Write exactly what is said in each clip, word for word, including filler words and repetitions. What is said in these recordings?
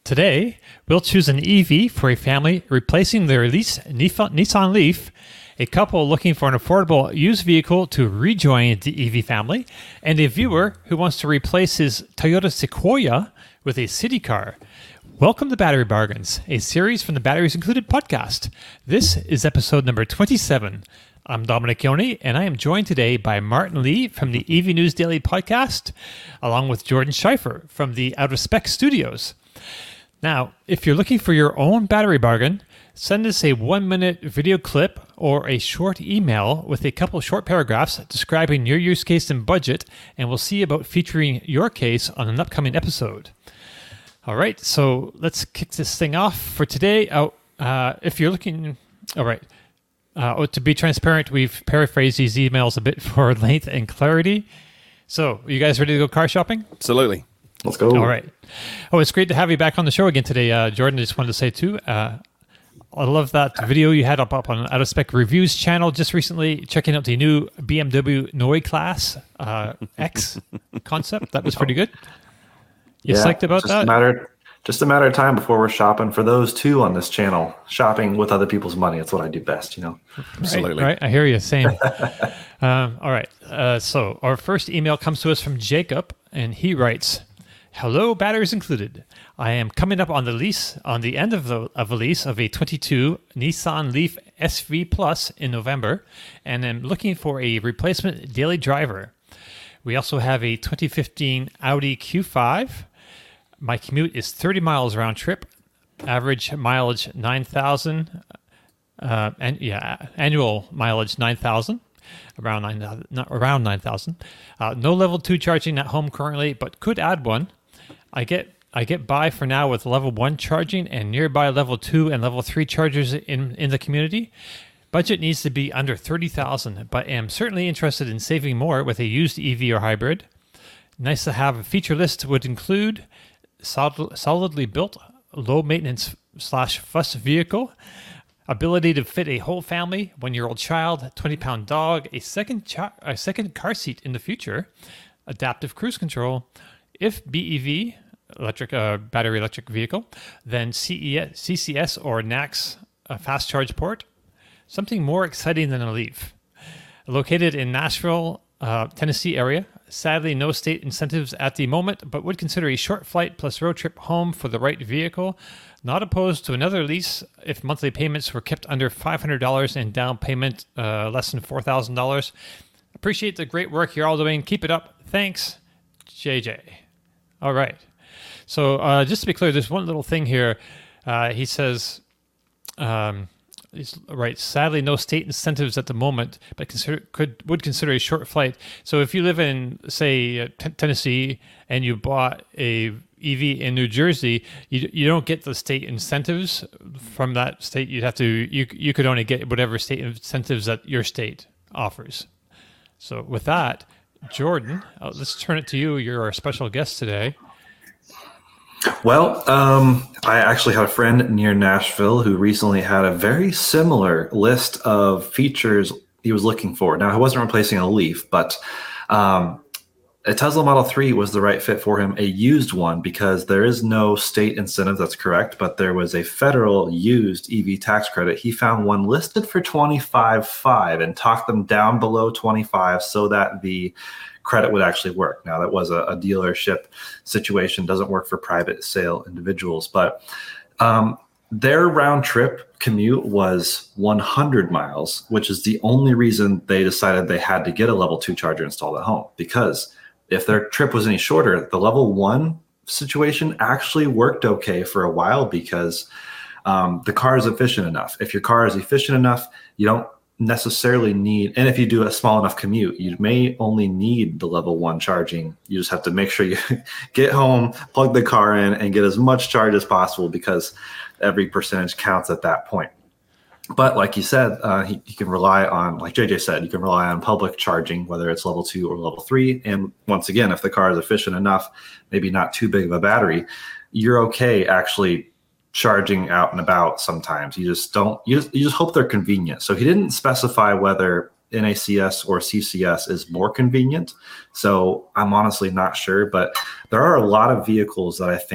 Today, we'll choose an E V for a family replacing their lease Nissan Leaf, a couple looking for an affordable used vehicle to rejoin the E V family, and a viewer who wants to replace his Toyota Sequoia with a city car. Welcome to Battery Bargains, a series from the Batteries Included podcast. This is episode number twenty-seven. I'm Dominic Yoni, and I am joined today by Martin Lee from the E V News Daily podcast, along with Jordan Scheifer from the Out of Spec Studios. Now, if you're looking for your own battery bargain, send us a one-minute video clip or a short email with a couple short paragraphs describing your use case and budget, and we'll see about featuring your case on an upcoming episode. All right, so let's kick this thing off for today. Oh, uh, if you're looking... All right. Uh, oh, to be transparent, we've paraphrased these emails a bit for length and clarity. So, are you guys ready to go car shopping? Absolutely. Let's go. All right. Oh, it's great to have you back on the show again today, uh, Jordan. I just wanted to say, too, uh, I love that video you had up, up on Out of Spec Reviews channel just recently, checking out the new B M W Neue Class uh, X concept. That was pretty good. You yeah, psyched about just that? A matter, just a matter of time before we're shopping for those two on this channel. Shopping with other people's money. That's what I do best, you know? Absolutely. Right, right. I hear you. Same. um, all right. Uh, so our first email comes to us from Jacob, and he writes... Hello, batteries included. I am coming up on the lease, on the end of, the, of a lease of a twenty-two Nissan Leaf S V Plus in November, and am looking for a replacement daily driver. We also have a twenty fifteen Audi Q five. My commute is thirty miles round trip, average mileage nine thousand, uh, and yeah, annual mileage nine thousand. Around nine, not around nine thousand. Uh, no level two charging at home currently, but could add one. I get I get by for now with level one charging and nearby level two and level three chargers in, in the community. Budget needs to be under thirty thousand, but am certainly interested in saving more with a used E V or hybrid. Nice to have. A feature list would include solid, solidly built, low maintenance slash fuss vehicle, ability to fit a whole family, one-year-old child, twenty-pound dog, a second cha- a second car seat in the future, adaptive cruise control. If B E V, electric uh, battery electric vehicle, then C E S, C C S or N A C S uh, fast charge port. Something more exciting than a Leaf. Located in Nashville, uh, Tennessee area. Sadly, no state incentives at the moment, but would consider a short flight plus road trip home for the right vehicle. Not opposed to another lease if monthly payments were kept under five hundred dollars and down payment uh, less than four thousand dollars. Appreciate the great work you're all doing. Keep it up. Thanks, J J. All right. So uh, just to be clear, there's one little thing here. Uh, he says, um, he's, right, sadly, no state incentives at the moment, but consider, could would consider a short flight. So if you live in, say, uh, t- Tennessee and you bought a E V in New Jersey, you you don't get the state incentives from that state. You'd have to, you you could only get whatever state incentives that your state offers. So with that, Jordan, uh, let's turn it to you. You're our special guest today. Well, um, I actually had a friend near Nashville who recently had a very similar list of features he was looking for. Now, he wasn't replacing a Leaf, but um, a Tesla Model three was the right fit for him, a used one, because there is no state incentive, that's correct, but there was a federal used E V tax credit. He found one listed for twenty-five thousand five hundred dollars and talked them down below twenty-five so that the credit would actually work. Now, that was a, a dealership situation, doesn't work for private sale individuals, but um, their round trip commute was one hundred miles, which is the only reason they decided they had to get a level two charger installed at home, because if their trip was any shorter, the level one situation actually worked okay for a while because um, the car is efficient enough. If your car is efficient enough, you don't necessarily need, and if you do a small enough commute, you may only need the level one charging. You just have to make sure you get home, plug the car in, and get as much charge as possible because every percentage counts at that point. But like you said, uh, he, you can rely on, like J J said, you can rely on public charging, whether it's level two or level three. And once again, if the car is efficient enough, maybe not too big of a battery, you're okay actually charging out and about sometimes. You just don't, you just, you just hope they're convenient. So he didn't specify whether N A C S or C C S is more convenient. So I'm honestly not sure, but there are a lot of vehicles that I think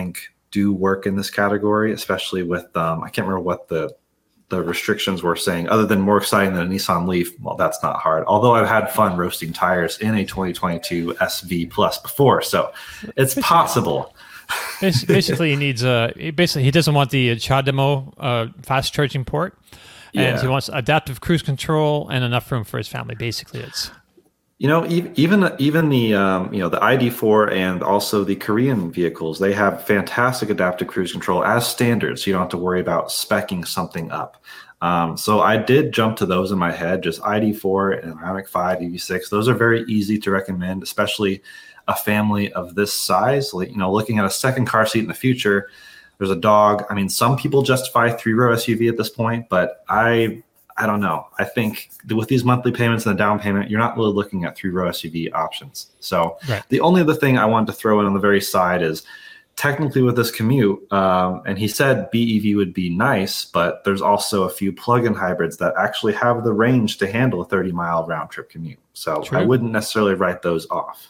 do work in this category, especially with um, I can't remember what the the restrictions were saying. Other than more exciting than a Nissan Leaf, well, that's not hard. Although I've had fun roasting tires in a twenty twenty-two S V Plus before, so it's possible. Basically, he needs a. Basically, he doesn't want the CHAdeMO uh, fast charging port, and Yeah. he wants adaptive cruise control and enough room for his family. Basically, it's. You know, e- even even the um, you know the I D four and also the Korean vehicles, they have fantastic adaptive cruise control as standards. So you don't have to worry about speccing something up. Um, so I did jump to those in my head, just I D four and Ioniq five, E V six. Those are very easy to recommend, especially a family of this size. Like, you know, looking at a second car seat in the future, there's a dog. I mean, some people justify three-row S U V at this point, but I I don't know. I think with these monthly payments and the down payment, you're not really looking at three-row S U V options. So Right. the only other thing I wanted to throw in on the very side is technically with this commute, um, and he said B E V would be nice, but there's also a few plug-in hybrids that actually have the range to handle a thirty-mile round-trip commute. So True. I wouldn't necessarily write those off.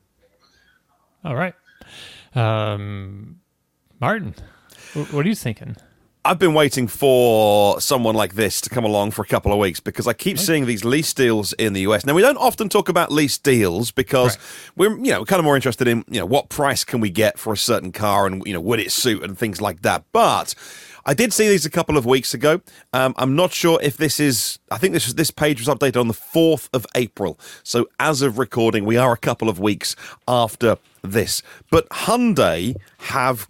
All right. Um, Martin, wh- what are you thinking? I've been waiting for someone like this to come along for a couple of weeks because I keep seeing these lease deals in the U S. Now, we don't often talk about lease deals because Right. we're, you know, kind of more interested in, you know, what price can we get for a certain car and, you know, would it suit and things like that. But I did see these a couple of weeks ago. Um, I'm not sure if this is, I think this this page was updated on the fourth of April. So as of recording, we are a couple of weeks after this. But Hyundai have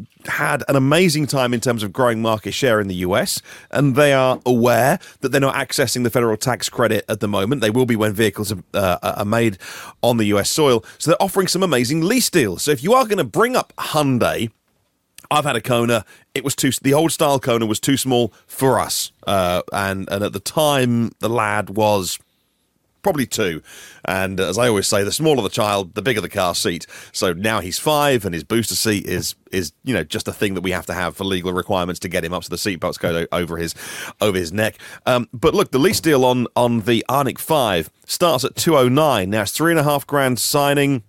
had an amazing time in terms of growing market share in the U S, and they are aware that they're not accessing the federal tax credit at the moment. They will be when vehicles are, uh, are made on the U S soil. So they're offering some amazing lease deals. So if you are going to bring up Hyundai, I've had a Kona. It was too. The old style Kona was too small for us, uh, and and at the time the lad was probably two. And as I always say, the smaller the child, the bigger the car seat. So now he's five, and his booster seat is is you know just a thing that we have to have for legal requirements to get him up, so the seatbelts go over his over his neck. Um, but look, the lease deal on on the Ioniq five starts at two oh nine. Now it's three and a half grand signing.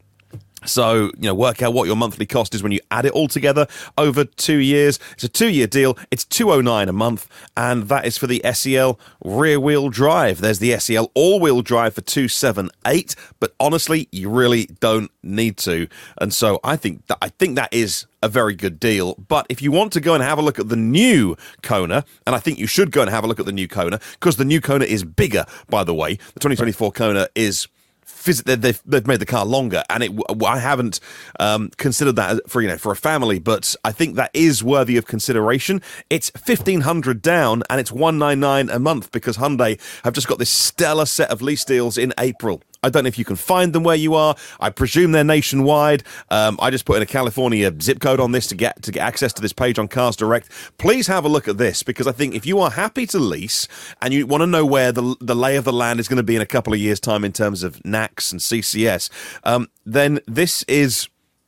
So, you know, work out what your monthly cost is when you add it all together over two years. It's a two-year deal. It's two oh nine a month, and that is for the S E L rear-wheel drive. There's the S E L all-wheel drive for two seventy-eight, but honestly, you really don't need to. And so I think that, I think that is a very good deal. But if you want to go and have a look at the new Kona, and I think you should go and have a look at the new Kona, because the new Kona is bigger, by the way. The twenty twenty-four Kona is... They've, they've made the car longer, and it, I haven't um, considered that for you know for a family, but I think that is worthy of consideration. It's fifteen hundred down, and it's one ninety-nine a month because Hyundai have just got this stellar set of lease deals in April. I don't know if you can find them where you are. I presume they're nationwide. Um, I just put in a California zip code on this to get to get access to this page on Cars Direct. Please have a look at this, because I think if you are happy to lease and you want to know where the the lay of the land is going to be in a couple of years' time in terms of N A C S and C C S, um, then this is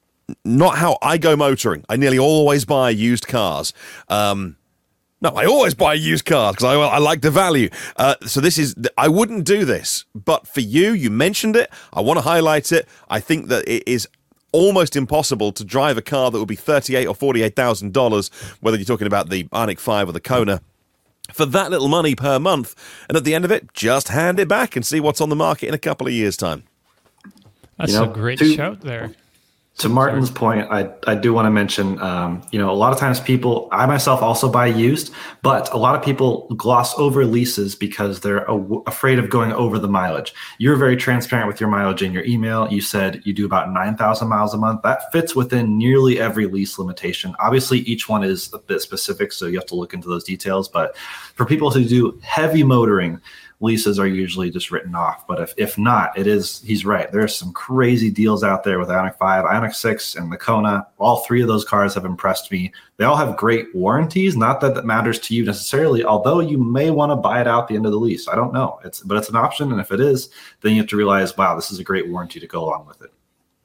not how I go motoring. I nearly always buy used cars. Um, No, I always buy used cars because I, I like the value. Uh, so this is, I wouldn't do this. But for you, you mentioned it. I want to highlight it. I think that it is almost impossible to drive a car that would be thirty-eight thousand dollars or forty-eight thousand dollars, whether you're talking about the Ioniq five or the Kona, for that little money per month. And at the end of it, just hand it back and see what's on the market in a couple of years' time. That's You know, a great to- shout there. To Martin's point, I, I do want to mention, um, you know, a lot of times people, I myself also buy used, but a lot of people gloss over leases because they're a, afraid of going over the mileage. You're very transparent with your mileage in your email. You said you do about nine thousand miles a month. That fits within nearly every lease limitation. Obviously, each one is a bit specific, so you have to look into those details. But for people who do heavy motoring, leases are usually just written off. But if, if not, it is, he's right. There's some crazy deals out there with Ioniq five, Ioniq six, and the Kona. All three of those cars have impressed me. They all have great warranties. Not that that matters to you necessarily, although you may want to buy it out at the end of the lease. I don't know. It's But it's an option. And if it is, then you have to realize, wow, this is a great warranty to go along with it.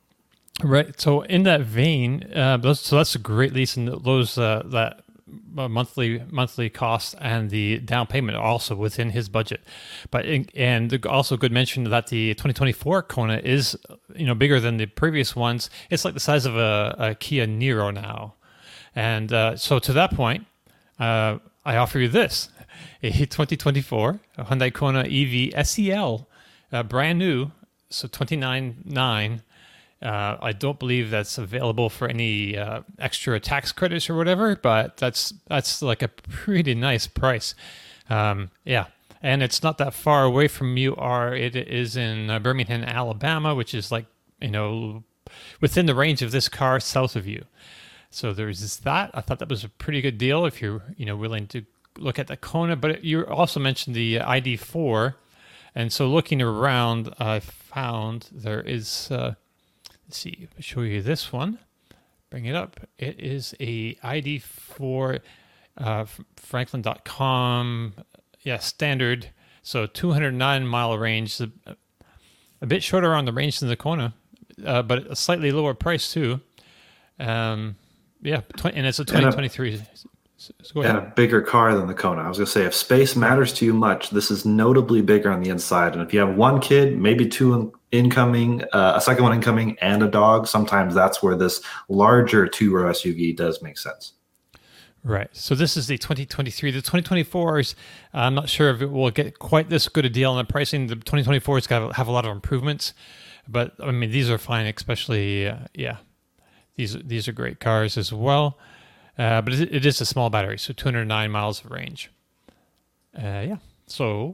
Right. So in that vein, uh, those, so that's a great lease, and those uh, that uh, monthly monthly cost and the down payment are also within his budget. But in, and also good mention that the twenty twenty-four Kona is you know bigger than the previous ones. It's like the size of a, a Kia Niro now. And uh, so to that point, uh, I offer you this, a twenty twenty-four Hyundai Kona E V S E L, uh, brand new, so twenty-nine nine. Uh, I don't believe that's available for any uh, extra tax credits or whatever, but that's that's like a pretty nice price. Um, yeah, and it's not that far away from you are. It is in uh, Birmingham, Alabama, which is like, you know, within the range of this car south of you. So there's that. I thought that was a pretty good deal if you're, you know, willing to look at the Kona. But you also mentioned the I D four, and so looking around, I found there is. Uh, Let's see, I'll show you this one. Bring it up. It is a I D four uh, Franklin dot com, yeah, standard. So two hundred nine mile range, a, a bit shorter on the range than the Kona, uh, but a slightly lower price too. Um, yeah, and it's a twenty twenty-three. So go ahead. And a bigger car than the Kona. I was going to say, if space matters to you much, this is notably bigger on the inside. And if you have one kid, maybe two incoming, uh, a second one incoming, and a dog, sometimes that's where this larger two-row S U V does make sense. Right. So this is the twenty twenty-three. The twenty twenty-fours, I'm not sure if it will get quite this good a deal on the pricing. The twenty twenty-fours got to have a lot of improvements, but I mean, these are fine, especially, uh, yeah, these, these are great cars as well. Uh, but it, it is a small battery, so two hundred nine miles of range. Uh, yeah. So,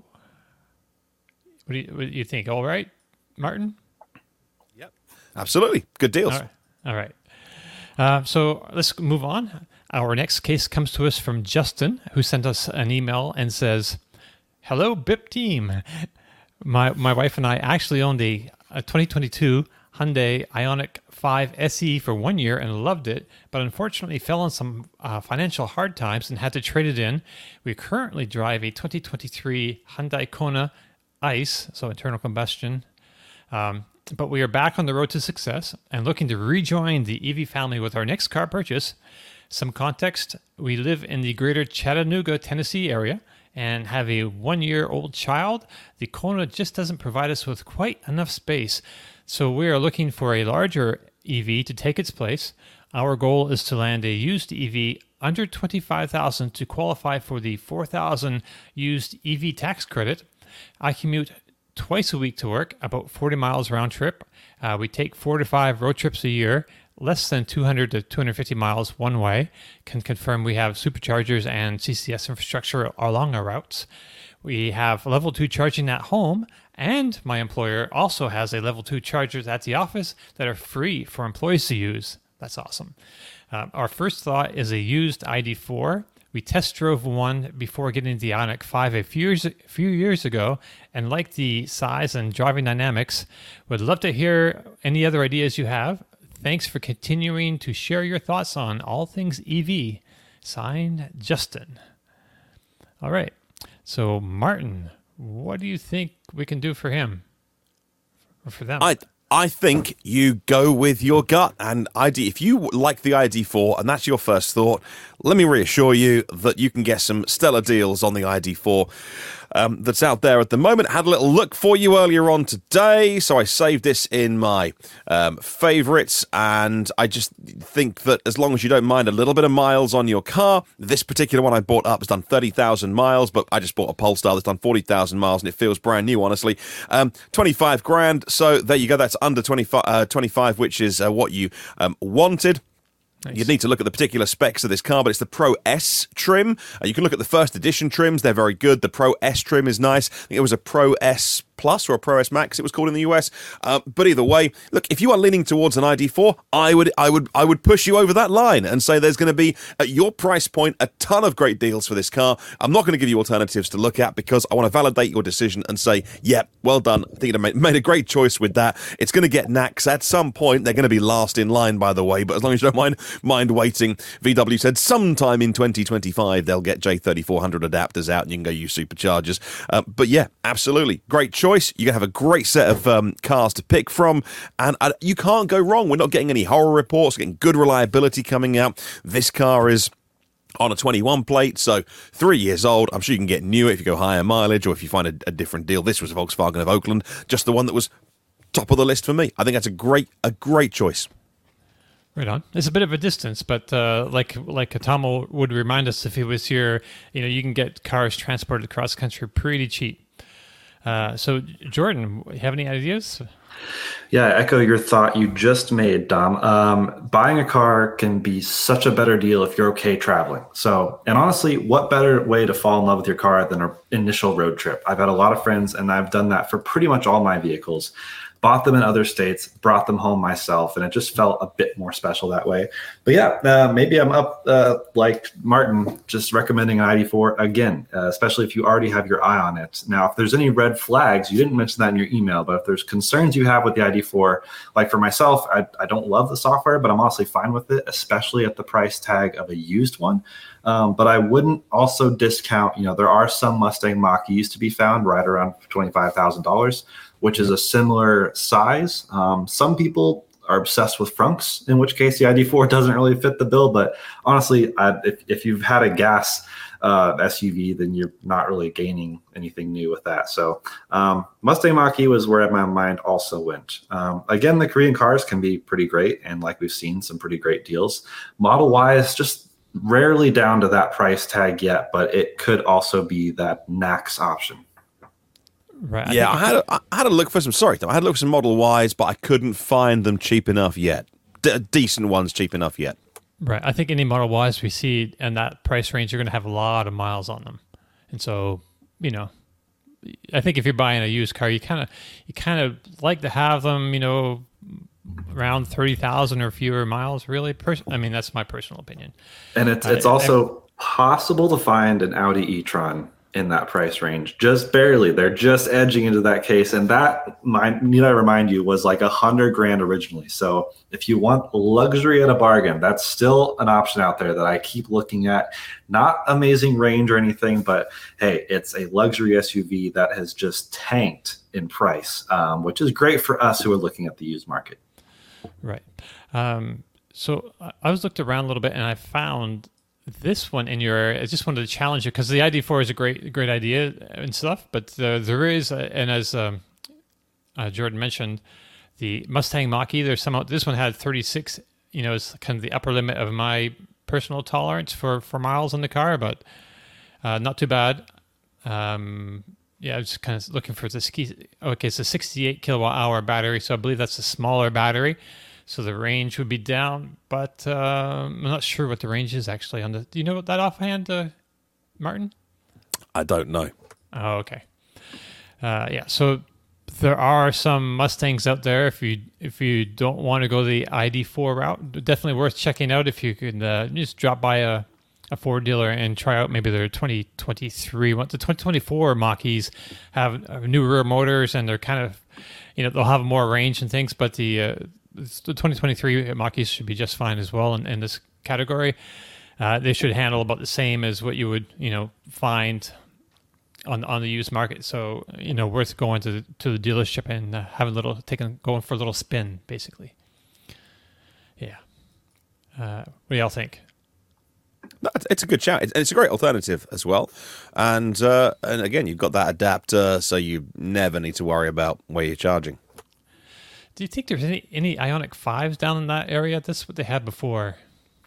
what do you what do you think? All right, Martin? Yep. Absolutely. Good deals. All right. All right. Uh, so let's move on. Our next case comes to us from Justin, who sent us an email and says, "Hello, B I P team. My my wife and I actually owned a, a twenty twenty-two Hyundai Ioniq five S E for one year and loved it, but unfortunately fell on some uh, financial hard times and had to trade it in. We currently drive a twenty twenty-three Hyundai Kona ICE, so internal combustion, um, but we are back on the road to success and looking to rejoin the E V family with our next car purchase. Some context, we live in the greater Chattanooga, Tennessee area and have a one-year-old child. The Kona just doesn't provide us with quite enough space. So we are looking for a larger E V to take its place. Our goal is to land a used E V under twenty-five thousand dollars to qualify for the four thousand dollars used E V tax credit. I commute twice a week to work, about forty miles round trip. Uh, we take four to five road trips a year, less than two hundred to two hundred fifty miles one way. Can confirm we have superchargers and C C S infrastructure along our routes. We have level two charging at home, and my employer also has a level two chargers at the office that are free for employees to use. That's awesome. Uh, our first thought is a used I D four. We test drove one before getting the Ioniq five a few years, few years ago and liked the size and driving dynamics. Would love to hear any other ideas you have. Thanks for continuing to share your thoughts on all things E V. Signed, Justin. All right. So, Martin, what do you think we can do for him or for them? I I think you go with your gut and I D. If you like the I D four and that's your first thought, let me reassure you that you can get some stellar deals on the I D four um, that's out there at the moment. Had a little look for you earlier on today, so I saved this in my um, favorites, and I just think that as long as you don't mind a little bit of miles on your car, this particular one I bought up has done thirty thousand miles, but I just bought a Polestar that's done forty thousand miles, and it feels brand new, honestly. Um, twenty-five grand, so there you go. That's under twenty-five, uh, twenty-five, which is uh, what you um, wanted. Nice. You'd need to look at the particular specs of this car, but it's the Pro S trim. Uh, you can look at the first edition trims. They're very good. The Pro S trim is nice. I think it was a Pro S Plus or a Pro S Max it was called in the U S. Uh, but either way, look, if you are leaning towards an I D four, I would I would, I would push you over that line and say there's going to be, at your price point, a ton of great deals for this car. I'm not going to give you alternatives to look at because I want to validate your decision and say, yeah, well done. I think you made, made a great choice with that. It's going to get knacks at some point. They're going to be last in line, by the way, but as long as you don't mind mind waiting. V W said sometime in twenty twenty-five they'll get J thirty-four hundred adapters out and you can go use superchargers. Uh, but yeah, absolutely. Great choice. You're going to have a great set of um, cars to pick from, and uh, you can't go wrong. We're not getting any horror reports, we're getting good reliability coming out. This car is on a twenty-one plate, so three years old. I'm sure you can get newer if you go higher mileage or if you find a, a different deal. This was a Volkswagen of Oakland, just the one that was top of the list for me. I think that's a great, a great choice. Right on. It's a bit of a distance, but uh, like like Atamo would remind us if he was here, you know, you can get cars transported across country pretty cheap. Uh, so, Jordan, you have any ideas? Yeah, I echo your thought you just made, Dom. Um, buying a car can be such a better deal if you're okay traveling. So, and honestly, what better way to fall in love with your car than an initial road trip? I've had a lot of friends, and I've done that for pretty much all my vehicles. Bought them in other states, brought them home myself, and it just felt a bit more special that way. But yeah, uh, maybe I'm up uh, like Martin, just recommending an I D four again, uh, especially if you already have your eye on it. Now, if there's any red flags, you didn't mention that in your email, but if there's concerns you have with the I D four, like for myself, I, I don't love the software, but I'm honestly fine with it, especially at the price tag of a used one. Um, but I wouldn't also discount, you know, there are some Mustang Mach-E's to be found right around twenty-five thousand dollars, which is a similar size. Um, some people are obsessed with Frunks, in which case the I D four doesn't really fit the bill. But honestly, I, if, if you've had a gas uh, S U V, then you're not really gaining anything new with that. So um, Mustang Mach-E was where my mind also went. Um, again, the Korean cars can be pretty great. And like we've seen, some pretty great deals. Model-wise, just rarely down to that price tag yet, but it could also be that N A C S option. Right. Yeah, I had a, I had a look for some. Sorry, Tom, I had a look for some Model Ys, but I couldn't find them cheap enough yet. D- decent ones cheap enough yet. Right. I think any Model Ys we see in that price range, you're going to have a lot of miles on them, and so you know, I think if you're buying a used car, you kind of you kind of like to have them, you know, around thirty thousand or fewer miles. Really, Pers- I mean, that's my personal opinion. And it's it's I, also I, possible to find an Audi e-tron in that price range, just barely. They're just edging into that case, and that, my, need I remind you, was like a hundred grand originally. So if you want luxury at a bargain, that's still an option out there that I keep looking at. Not amazing range or anything, but hey, it's a luxury S U V that has just tanked in price, um, which is great for us who are looking at the used market. Right. Um, so I was looked around a little bit, and I found this one in your area. I just wanted to challenge you because the I D four is a great, great idea and stuff. But uh, there is, uh, and as um, uh, Jordan mentioned, the Mustang Mach-E. There's some. This one had thirty-six. You know, it's kind of the upper limit of my personal tolerance for, for miles in the car, but uh, not too bad. Um, yeah, I was kind of looking for the ski. Okay, it's a sixty-eight kilowatt hour battery, so I believe that's a smaller battery. So the range would be down, but uh, I'm not sure what the range is actually on the. Do you know that offhand, uh, Martin? I don't know. Oh, okay. Uh, yeah, so there are some Mustangs out there. If you if you don't want to go the I D four route, definitely worth checking out. If you can uh, just drop by a, a Ford dealer and try out maybe their twenty twenty-three. What the twenty twenty-four Mach-E's have uh, new rear motors, and they're kind of, you know, they'll have more range and things, but the uh, the twenty twenty-three Mach-E's should be just fine as well in, in this category. Uh, they should handle about the same as what you would, you know, find on on the used market. So, you know, worth going to the, to the dealership and uh, having a little, taking, going for a little spin, basically. Yeah. Uh, what do y'all think? It's a good shout. It's, it's a great alternative as well. And uh, and again, you've got that adapter, so you never need to worry about where you're charging. Do you think there's any, any Ioniq fives down in that area? This is what they had before.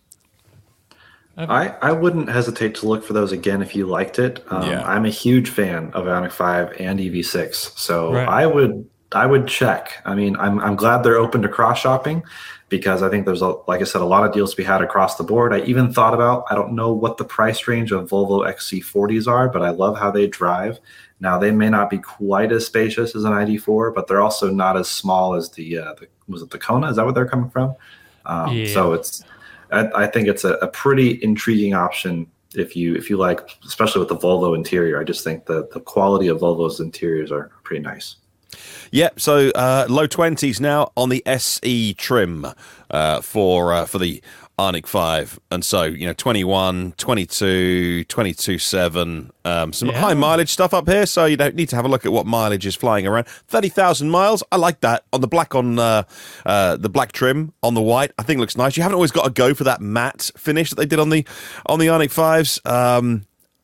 I, I wouldn't hesitate to look for those again if you liked it. Um, Yeah. I'm a huge fan of Ioniq five and E V six, so Right. I would I would check. I mean, I'm I'm glad they're open to cross shopping because I think there's a, like I said, a lot of deals to be had across the board. I even thought about, I don't know what the price range of Volvo X C forties are, but I love how they drive. Now, they may not be quite as spacious as an I D four, but they're also not as small as the, uh, the was it the Kona? Is that where they're coming from? Um, Yeah. So it's, I, I think it's a, a pretty intriguing option if you if you like, especially with the Volvo interior. I just think that the quality of Volvo's interiors are pretty nice. Yeah, so uh, low twenties now on the S E trim uh, for uh, for the Ioniq five. And so, you know, twenty-one, twenty-two, twenty-two point seven, um, some Yeah. high mileage stuff up here. So you don't need to have a look at what mileage is flying around. thirty thousand miles. I like that. On the black on uh, uh, the black trim on the white, I think it looks nice. You haven't always got to go for that matte finish that they did on the on the Ioniq fives. Um,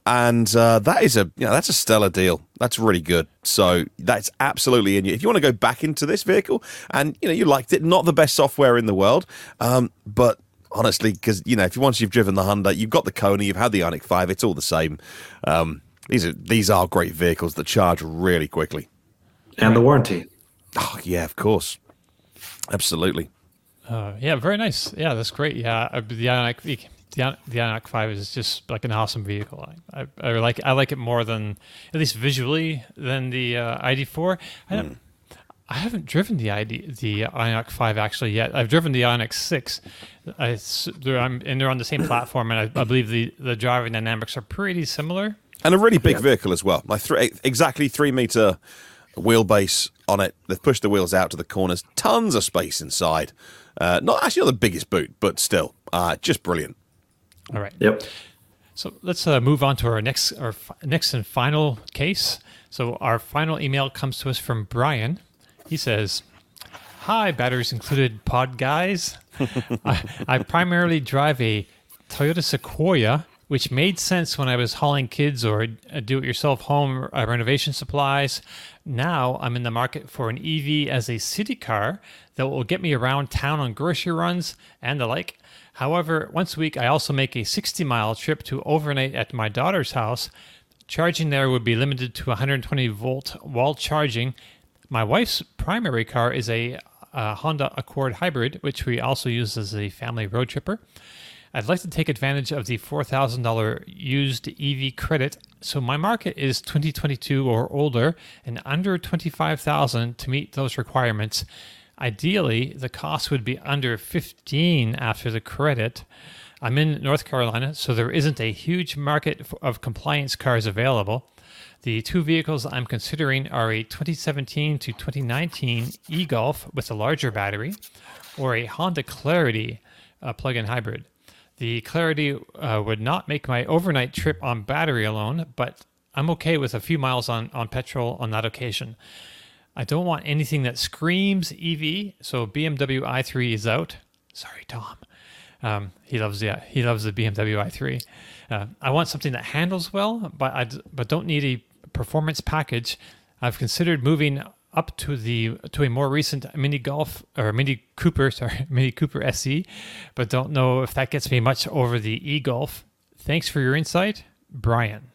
And uh, that is a you know that's a stellar deal. That's really good. So that's absolutely in you. If you want to go back into this vehicle and you know you liked it, not the best software in the world, um, but honestly, because you know if you once you've driven the Hyundai, you've got the Kona, you've had the Ioniq five, it's all the same. Um, these are these are great vehicles that charge really quickly, and the warranty. Oh yeah, of course, absolutely. Uh, yeah, very nice. Yeah, that's great. Yeah, uh, the Ioniq. The, the Ioniq five is just like an awesome vehicle. I, I, I like I like it more than, at least visually, than the uh, I D four. I, mm. I haven't driven the I D, the Ioniq five actually yet. I've driven the Ioniq six. I, they're, I'm, and they're on the same platform, and I, I believe the, the driving dynamics are pretty similar. And a really big yeah. vehicle as well. Like three, exactly three meter wheelbase on it. They've pushed the wheels out to the corners. Tons of space inside. Uh, not actually not the biggest boot, but still, uh, just brilliant. All right. Yep. So let's uh, move on to our next, our fi- next and final case. So our final email comes to us from Brian. He says, "Hi, batteries included pod guys. I, I primarily drive a Toyota Sequoia, which made sense when I was hauling kids or uh, do-it-yourself home uh, renovation supplies. Now I'm in the market for an E V as a city car that will get me around town on grocery runs and the like. However, once a week, I also make a sixty-mile trip to overnight at my daughter's house. Charging there would be limited to one hundred twenty volt wall charging. My wife's primary car is a uh, Honda Accord Hybrid, which we also use as a family road tripper. I'd like to take advantage of the four thousand dollars used E V credit, so my market is twenty twenty-two or older and under twenty-five thousand dollars to meet those requirements. Ideally, the cost would be under fifteen after the credit. I'm in North Carolina, so there isn't a huge market of compliance cars available. The two vehicles I'm considering are a twenty seventeen to twenty nineteen e-Golf with a larger battery, or a Honda Clarity uh, plug-in hybrid. The Clarity uh, would not make my overnight trip on battery alone, but I'm okay with a few miles on, on petrol on that occasion. I don't want anything that screams E V, so B M W i three is out. Sorry, Tom. Um, he loves the he loves the B M W i three. Uh, I want something that handles well, but I but don't need a performance package. I've considered moving up to the to a more recent Mini Golf or Mini Cooper, sorry, Mini Cooper S E, but don't know if that gets me much over the e-Golf. Thanks for your insight, Brian.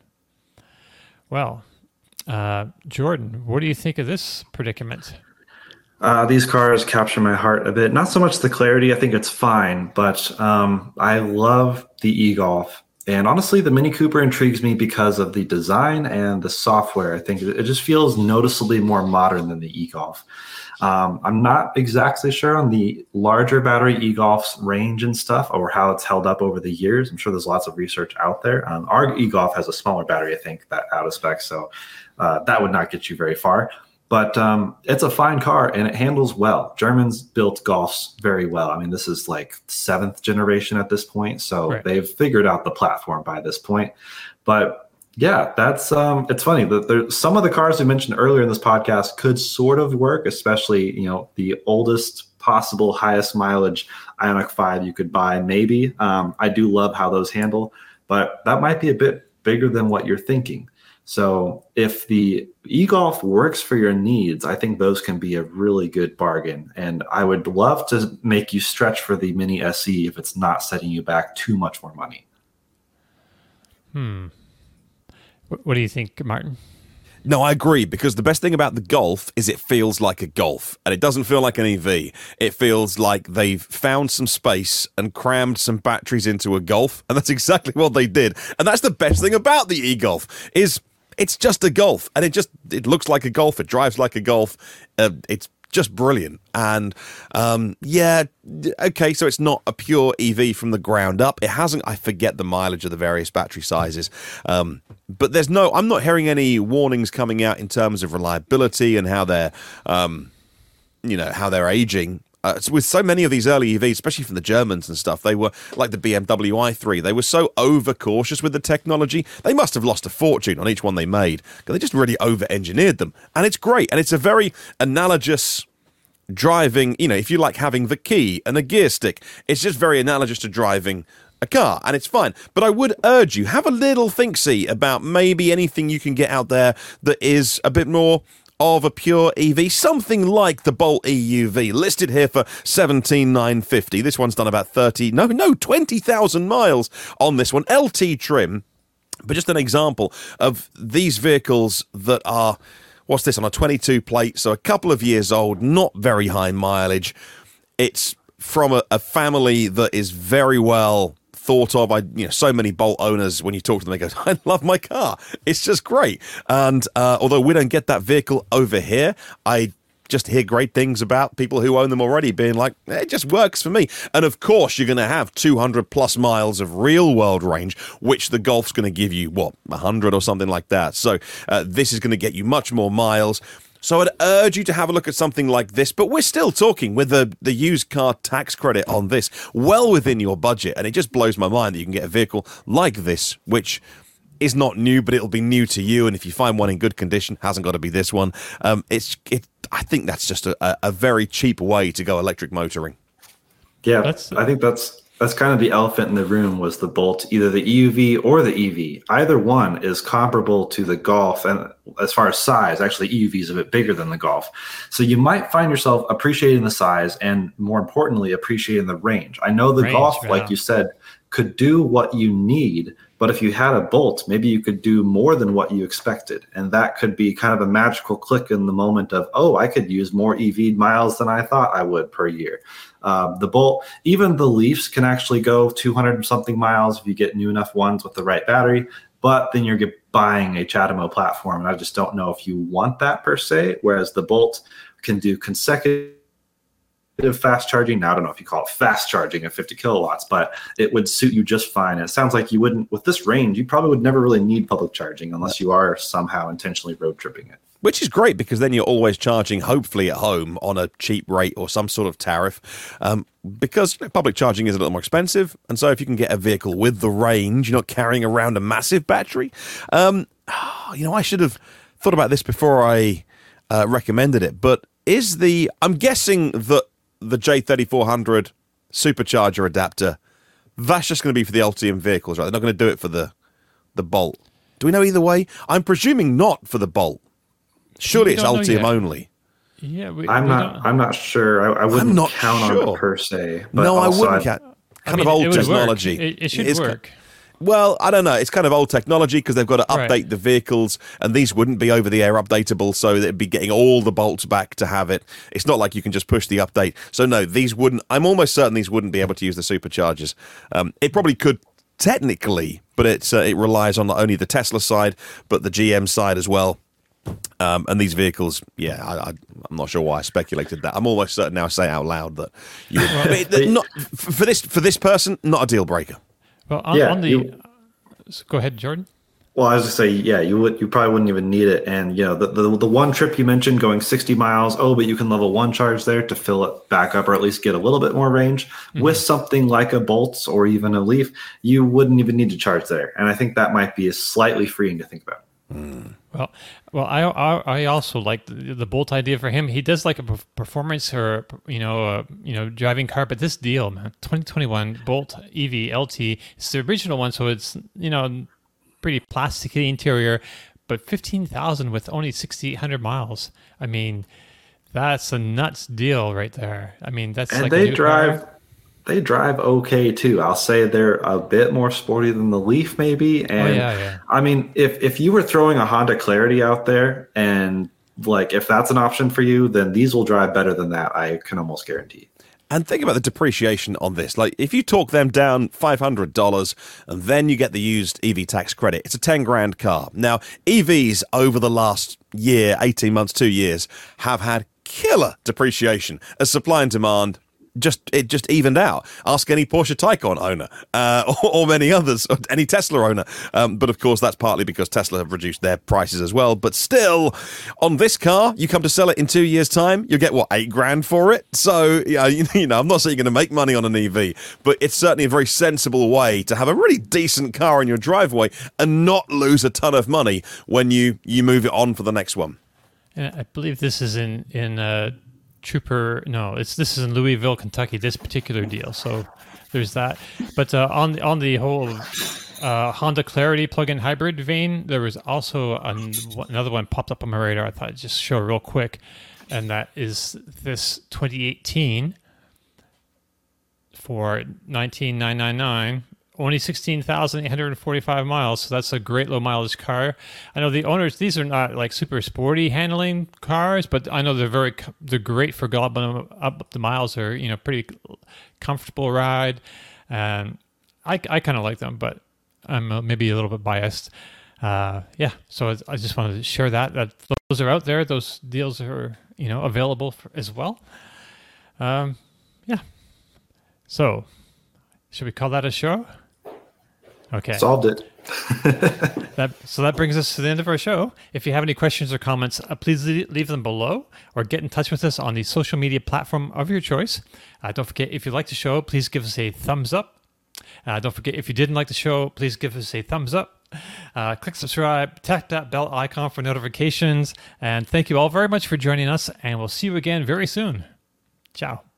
Well. Uh, Jordan, what do you think of this predicament? Uh, these cars capture my heart a bit. Not so much the Clarity. I think it's fine, but um, I love the e-Golf. And honestly, the Mini Cooper intrigues me because of the design and the software. I think it just feels noticeably more modern than the e-Golf. Um, I'm not exactly sure on the larger battery e-Golf's range and stuff or how it's held up over the years. I'm sure there's lots of research out there. Um, our e-Golf has a smaller battery, I think, that out of spec. So uh, that would not get you very far. But um, it's a fine car and it handles well. Germans built Golfs very well. I mean, this is like seventh generation at this point. So right. They've figured out the platform by this point. But yeah, that's um, it's funny that there, some of the cars we mentioned earlier in this podcast could sort of work, especially, you know, the oldest possible highest mileage Ioniq five you could buy, maybe. Um, I do love how those handle, but that might be a bit bigger than what you're thinking. So if the e-Golf works for your needs, I think those can be a really good bargain. And I would love to make you stretch for the Mini S E if it's not setting you back too much more money. Hmm. What do you think, Martin? No, I agree, because the best thing about the Golf is it feels like a Golf, and it doesn't feel like an E V. It feels like they've found some space and crammed some batteries into a Golf, and that's exactly what they did. And that's the best thing about the e-Golf, is it's just a Golf, and it just it looks like a Golf, it drives like a Golf, uh, it's just brilliant. And um, yeah, okay, so it's not a pure E V from the ground up. It hasn't, I forget the mileage of the various battery sizes, um, but there's no, I'm not hearing any warnings coming out in terms of reliability and how they're, um, you know, how they're aging. Uh, so with so many of these early E Vs, especially from the Germans and stuff, they were like the B M W i three. They were so overcautious with the technology. They must have lost a fortune on each one they made because they just really over-engineered them. And it's great. And it's a very analogous driving, you know, if you like having the key and a gear stick, it's just very analogous to driving a car, and it's fine. But I would urge you, have a little think-see about maybe anything you can get out there that is a bit more of a pure E V, something like the Bolt E U V, listed here for seventeen thousand nine hundred fifty. This one's done about thirty, no, no, twenty thousand miles on this one, L T trim. But just an example of these vehicles that are, what's this, on a twenty-two plate, so a couple of years old, not very high mileage. It's from a, a family that is very well thought of. I, you know, so many Bolt owners, when you talk to them, they go, I love my car. It's just great. And uh, although we don't get that vehicle over here, I just hear great things about people who own them already being like, it just works for me. And of course, you're going to have two hundred plus miles of real world range, which the Golf's going to give you, what, one hundred or something like that. So uh, this is going to get you much more miles. So I'd urge you to have a look at something like this, but we're still talking with the, the used car tax credit on this well within your budget, and it just blows my mind that you can get a vehicle like this, which is not new, but it'll be new to you, and if you find one in good condition, hasn't got to be this one. Um, it's it. I think that's just a, a very cheap way to go electric motoring. Yeah, that's, I think that's that's kind of the elephant in the room was the Bolt, either the E U V or the E V. Either one is comparable to the Golf, and as far as size, actually E U V is a bit bigger than the Golf. So you might find yourself appreciating the size and, more importantly, appreciating the range. I know the range, Golf, yeah. like you said, could do what you need, but if you had a Bolt, maybe you could do more than what you expected. And that could be kind of a magical click in the moment of, oh, I could use more E V miles than I thought I would per year. Uh, the Bolt, even the Leafs can actually go two hundred and something miles if you get new enough ones with the right battery. But then you're get, buying a CHAdeMO platform, and I just don't know if you want that per se, whereas the Bolt can do consecutive fast charging. Now, I don't know if you call it fast charging at fifty kilowatts, but it would suit you just fine. And it sounds like you wouldn't, with this range, you probably would never really need public charging unless you are somehow intentionally road tripping it. Which is great, because then you're always charging, hopefully at home, on a cheap rate or some sort of tariff, um, because public charging is a little more expensive. And so if you can get a vehicle with the range, you're not carrying around a massive battery. Um, you know, I should have thought about this before I uh, recommended it. But is the, I'm guessing that the J thirty-four hundred supercharger adapter, that's just going to be for the Ultium vehicles, right? They're not going to do it for the, the Bolt. Do we know either way? I'm presuming not for the Bolt. Surely it's Ultium only. Yeah, we, I'm we not. Don't. I'm not sure. I, I wouldn't I'm not count sure. on it per se. But no, I wouldn't I'd, count. Kind I mean, of old it technology. It, it should it work. Kind, well, I don't know. It's kind of old technology because they've got to update right. the vehicles, and these wouldn't be over-the-air updatable, so they'd be getting all the bolts back to have it. It's not like you can just push the update. So no, these wouldn't. I'm almost certain these wouldn't be able to use the superchargers. Um, it probably could technically, but it's uh, it relies on not only the Tesla side but the G M side as well. Um, and these vehicles, yeah, I, I, I'm not sure why I speculated that. I'm almost certain now I say out loud that you would, I mean, not, for this for this person, not a deal breaker. Well, on, yeah, on the you, so go ahead, Jordan. Well, I was just say, yeah, you would, you probably wouldn't even need it. And you know, the, the the one trip you mentioned, going sixty miles, oh, but you can level one charge there to fill it back up, or at least get a little bit more range. Mm-hmm. With something like a Bolt or even a Leaf, you wouldn't even need to charge there. And I think that might be slightly freeing to think about. Mm. Well, well, I I, I also like the, the Bolt idea for him. He does like a performance or you know uh, you know driving car, but this deal, man, twenty twenty-one Bolt E V L T, it's the original one, so it's you know pretty plasticky interior, but fifteen thousand with only sixty-eight hundred miles. I mean, that's a nuts deal right there. I mean, that's and like they a new drive. car. They drive okay too. I'll say they're a bit more sporty than the Leaf, maybe. And oh, yeah, yeah. I mean, if if you were throwing a Honda Clarity out there, and like if that's an option for you, then these will drive better than that. I can almost guarantee. And think about the depreciation on this. Like, if you talk them down five hundred dollars and then you get the used E V tax credit, it's a ten grand car. Now, E Vs over the last year, eighteen months, two years, have had killer depreciation as supply and demand just it just evened out. Ask any Porsche Taycan owner uh, or, or many others, or any Tesla owner. Um, but of course, that's partly because Tesla have reduced their prices as well. But still, on this car, you come to sell it in two years' time, you'll get, what, eight grand for it? So, yeah, you, you know, I'm not saying you're going to make money on an E V, but it's certainly a very sensible way to have a really decent car in your driveway and not lose a ton of money when you, you move it on for the next one. And I believe this is in, in uh Trooper, no, it's this is in Louisville, Kentucky. This particular deal, so there's that. But uh, on the on the whole uh, Honda Clarity plug-in hybrid vein, there was also an, another one popped up on my radar. I thought I'd just show real quick, and that is this twenty eighteen for nineteen thousand nine hundred ninety-nine. Only sixteen thousand eight hundred forty-five miles, so that's a great low mileage car. I know the owners; these are not like super sporty handling cars, but I know they're very they're great for gobbling up the miles. They're you know pretty comfortable ride, and I I kind of like them, but I'm maybe a little bit biased. Uh, yeah, so I just wanted to share that that those are out there. Those deals are you know available for, as well. Um, yeah. So, should we call that a show? Okay. Solved it. that, so that brings us to the end of our show. If you have any questions or comments, uh, please leave them below or get in touch with us on the social media platform of your choice. Uh, don't forget, if you like the show, please give us a thumbs up. Uh, don't forget, if you didn't like the show, please give us a thumbs up. Uh, click subscribe, tap that bell icon for notifications. And thank you all very much for joining us, and we'll see you again very soon. Ciao.